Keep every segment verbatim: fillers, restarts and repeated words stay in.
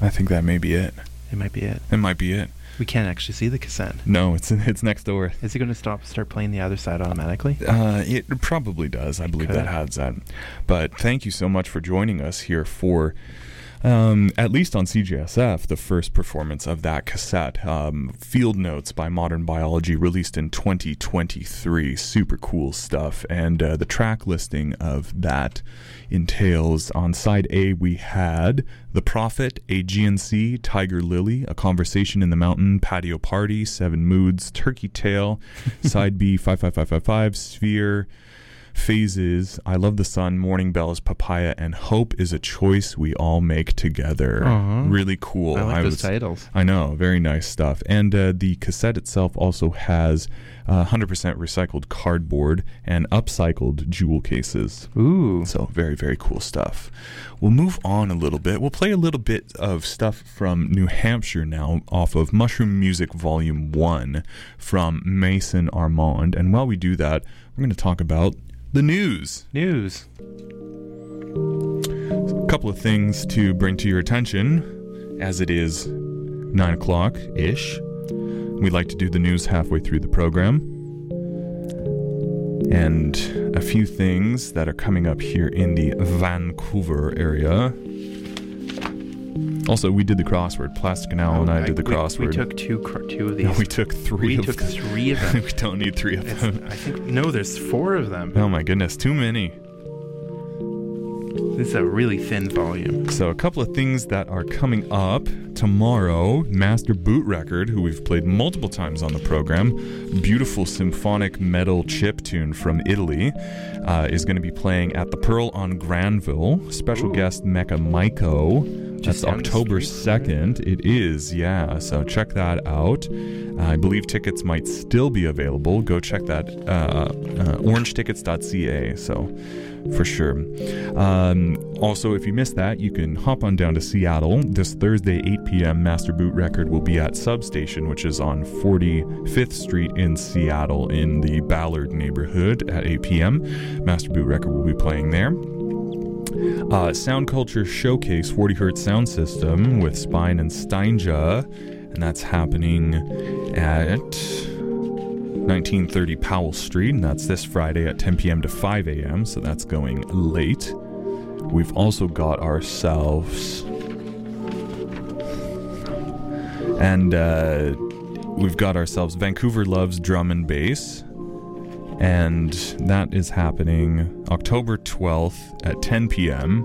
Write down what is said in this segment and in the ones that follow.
I think that may be it. It might be it. It might be it. We can't actually see the cassette. No, it's it's next door. Is it going to stop start playing the other side automatically? Uh, it probably does. I believe Could. that has that. But thank you so much for joining us here for, um, at least on C J S F, the first performance of that cassette. Um, Field Notes by Modern Biology, released in twenty twenty-three. Super cool stuff. And uh, the track listing of that entails, on side A, we had The Prophet, A G N C, Tiger Lily, A Conversation in the Mountain, Patio Party, Seven Moods, Turkey Tail. Side B, five five five five five, Sphere, Phases, I Love the Sun, Morning Bells, Papaya, and Hope is a Choice We All Make Together. Uh-huh. Really cool. I like I those was, titles. I know, very nice stuff. And uh, the cassette itself also has uh, one hundred percent recycled cardboard and upcycled jewel cases. Ooh. So very, very cool stuff. We'll move on a little bit. We'll play a little bit of stuff from New Hampshire now off of Mushroom Music Volume one from Mason Armand. And while we do that, we're going to talk about the news. News. A couple of things to bring to your attention as it is nine o'clock-ish. We like to do the news halfway through the program. And a few things that are coming up here in the Vancouver area. Also, we did the crossword. Plastic and Al Oh, and I I- did the we, crossword. We took two cr- two of these. No, we took three We of took them. three of them. We don't need three of It's, them. I think no, there's four of them. Oh my goodness, too many. This is a really thin volume. So a couple of things that are coming up tomorrow. Master Boot Record, who we've played multiple times on the program, beautiful symphonic metal chiptune from Italy, uh, is going to be playing at the Pearl on Granville. Special Ooh. guest Mecca Maiko. That's Just down the October street. second. It is, yeah. So check that out. Uh, I believe tickets might still be available. Go check that. Uh, uh, orange tickets dot c a. So for sure. Um, also, if you missed that, you can hop on down to Seattle. This Thursday, eight p.m., Master Boot Record will be at Substation, which is on forty-fifth Street in Seattle in the Ballard neighborhood at eight p.m. Master Boot Record will be playing there. Uh, Sound Culture Showcase forty hertz Sound System with Spine and Steinja, and that's happening at nineteen thirty Powell Street, and that's this Friday at ten p.m. to five a.m., so that's going late. We've also got ourselves, and uh, we've got ourselves Vancouver Loves Drum and Bass, and that is happening October twelfth at ten p.m.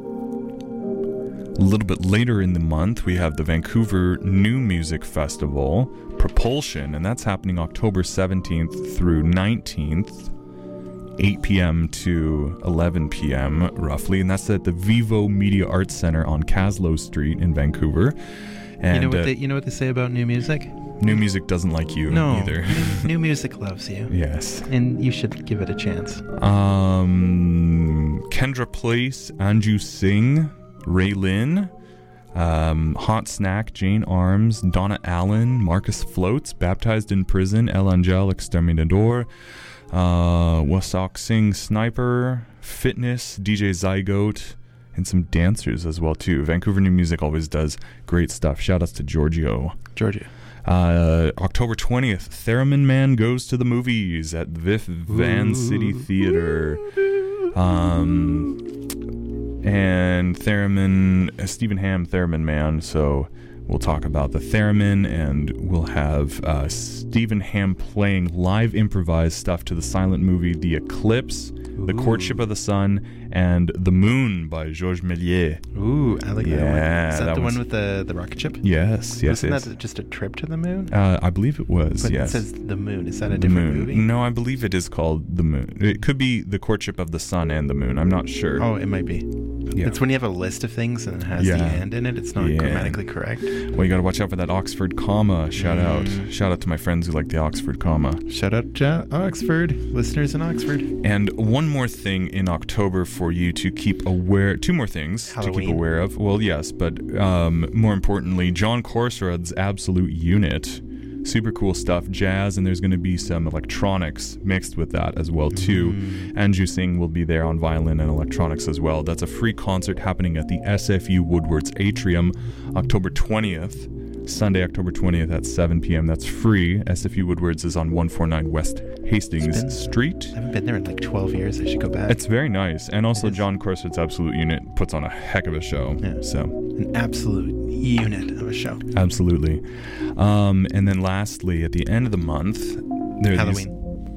A little bit later in the month, we have the Vancouver New Music Festival, Propulsion, and that's happening October seventeenth through nineteenth, eight p.m. to eleven p.m. roughly, and that's at the Vivo Media Arts Center on Caslow Street in Vancouver. And you know what uh, they you know what they say about new music? New music doesn't like you No, either. new, new music loves you. Yes. And you should give it a chance. Um, Kendra Place, Anju Singh, Ray Lynn, um, Hot Snack, Jane Arms, Donna Allen, Marcus Floats, Baptized in Prison, El Angel Exterminador, uh, Wasak Singh Sniper, Fitness, D J Zygote, and some dancers as well too. Vancouver New Music always does great stuff. Shout outs to Giorgio. Georgia. Uh, October twentieth, Theremin Man Goes to the Movies at Viff Van City Theater. Um, and Theremin, uh, Stephen Hamm, Theremin Man. So we'll talk about the Theremin, and we'll have uh, Stephen Hamm playing live improvised stuff to the silent movie The Eclipse, The Courtship of the Sun, and The Moon by Georges Méliès. Ooh, I like that one. Yeah, Is that, that the was- one with the, the rocket ship? Yes, yes, Wasn't yes. that just a trip to the moon? Uh, I believe it was, But yes. it says the moon. Is that a The different Moon. movie? No, I believe it is called The Moon. It could be The Courtship of the Sun and the Moon. I'm not sure. Oh, it might be. Yeah. It's when you have a list of things and it has Yeah. the and in it. It's not Yeah. grammatically correct. Well, you got to watch out for that Oxford comma. Shout Mm. out. Shout out to my friends who like the Oxford comma. Shout out to Oxford. Listeners in Oxford. And one more thing in October for you to keep aware. Two more things to Halloween. keep aware of. Well, yes, but um, more importantly, John Corsorad's Absolute Unit Super cool stuff, jazz, and there's going to be some electronics mixed with that as well too. Mm. Anju Singh will be there on violin and electronics as well. That's a free concert happening at the S F U Woodward's Atrium, October twentieth. Sunday, October twentieth at seven p.m. That's free. S F U Woodward's is on one forty-nine West Hastings been, Street. I haven't been there in like twelve years. I should go back. It's very nice. And also John Corsett's Absolute Unit puts on a heck of a show. Yeah. So an absolute unit of a show. Absolutely. Um, and then lastly, at the end of the month, there are Halloween.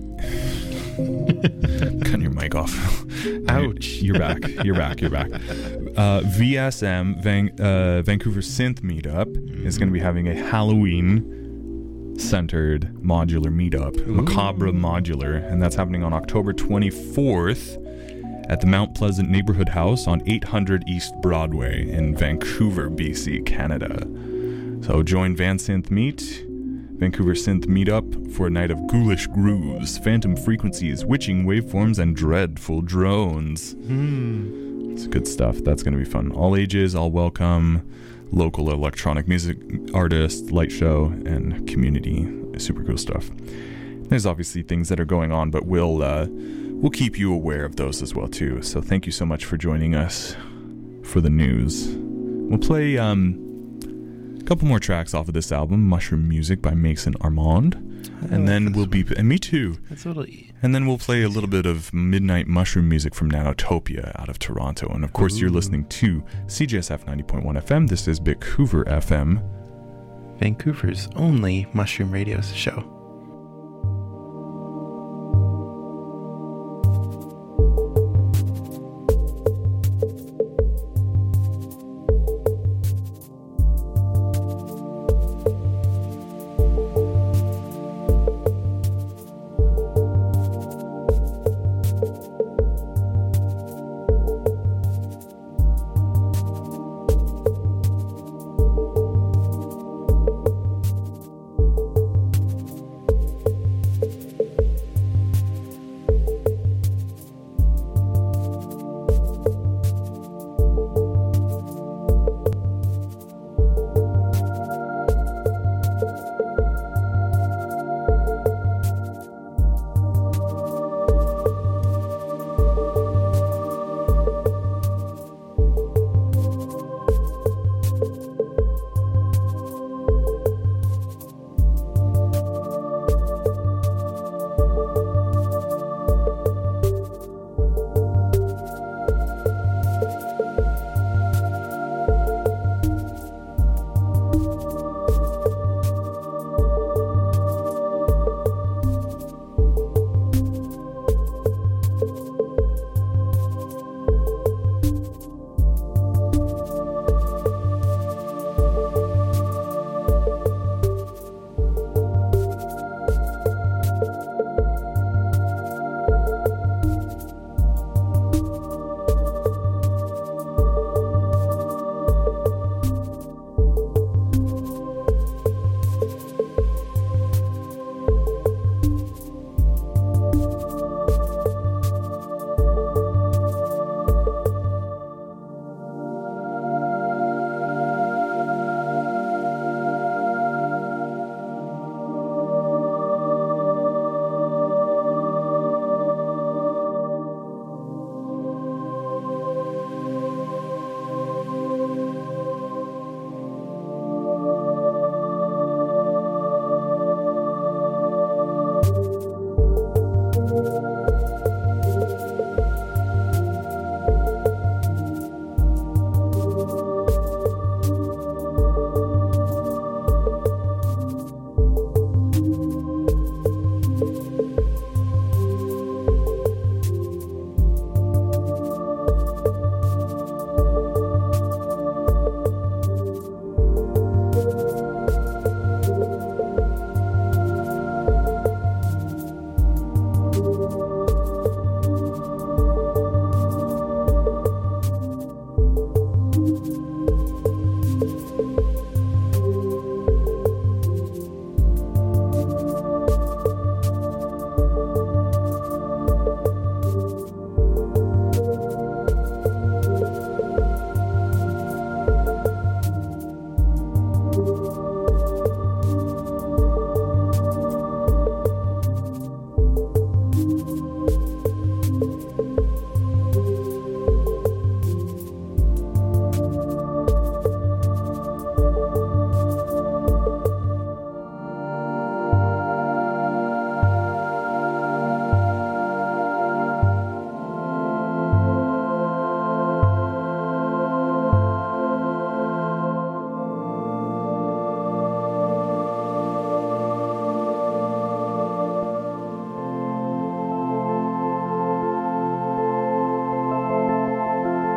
Cut your mic off. Ouch. You're back. You're back. You're back. Uh, V S M, Van, uh, Vancouver Synth Meetup, mm-hmm. is going to be having a Halloween-centered modular meetup, Ooh. Macabre Modular, and that's happening on October twenty-fourth at the Mount Pleasant Neighborhood House on eight hundred East Broadway in Vancouver, B C, Canada. So join Van Synth Meet, Vancouver Synth Meetup, for a night of ghoulish grooves, phantom frequencies, witching waveforms, and dreadful drones. Hmm. It's good stuff. That's going to be fun. All ages, all welcome. Local electronic music artists, light show, and community. Super cool stuff. There's obviously things that are going on, but we'll uh, we'll keep you aware of those as well too. So thank you so much for joining us for the news. We'll play um, a couple more tracks off of this album, Mushroom Music by Mason Armand. And then we'll be, and me too. That's a little. E- and then we'll play a little bit of midnight mushroom music from Nanotopia out of Toronto. And of course, Ooh. You're listening to C J S F ninety point one F M. This is Vancouver F M, Vancouver's only mushroom radio show.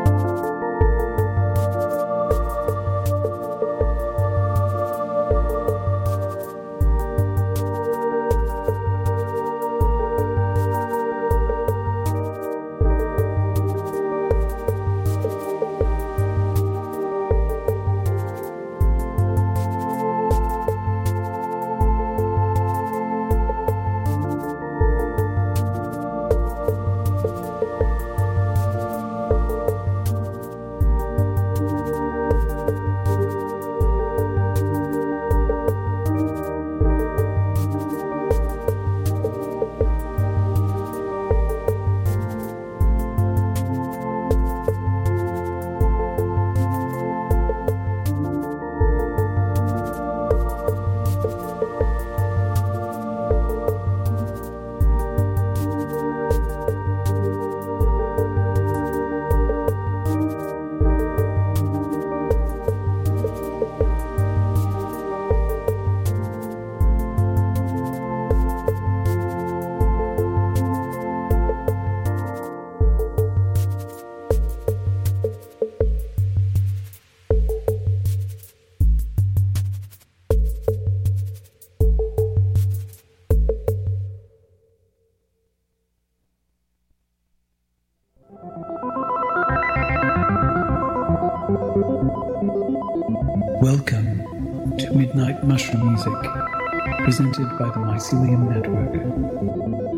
Welcome to Midnight Mushroom Music, presented by the Mycelium Network.